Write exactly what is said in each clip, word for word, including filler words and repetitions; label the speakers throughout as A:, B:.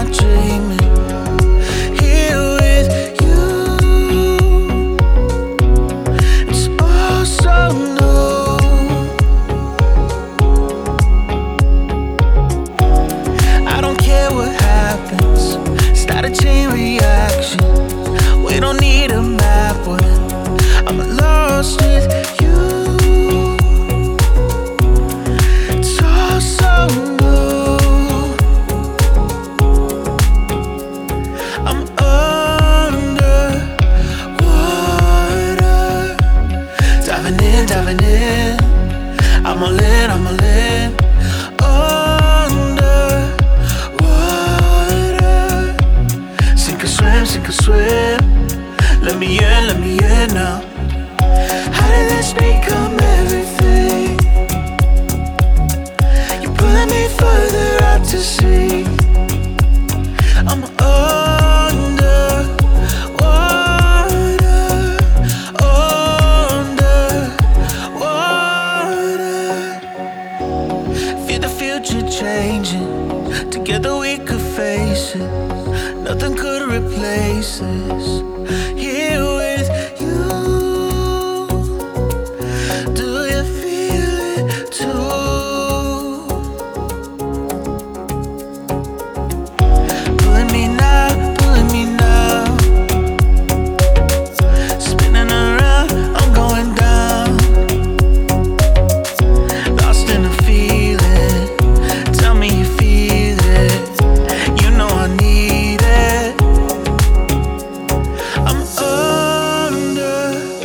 A: dreaming. Here with you, it's all so new. I don't care what happens, start a chain reaction. We don't need a map when I'm lost with you. It's all so new. I'm under water, diving in, diving in. I'm all in, I'm all in. Under water, sink or swim, sink or swim. Let me in, let me in now. How did this become everything? You're pulling me further out to sea. I'm under water, under water. Feel the future changing. Together we could face it. Nothing could replace this. Here with you, do you feel it too? Pulling me now, pulling me now. Spinning around, I'm going down. Lost in the feeling, tell me you feel it. You know I need it. I'm under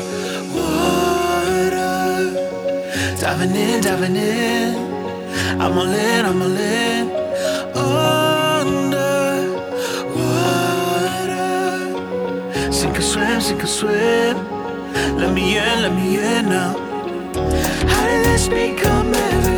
A: water, diving in, diving in. I'm all in, I'm all in. Under water, sink or swim, sink or swim. Let me in, let me in now. How did this become everything?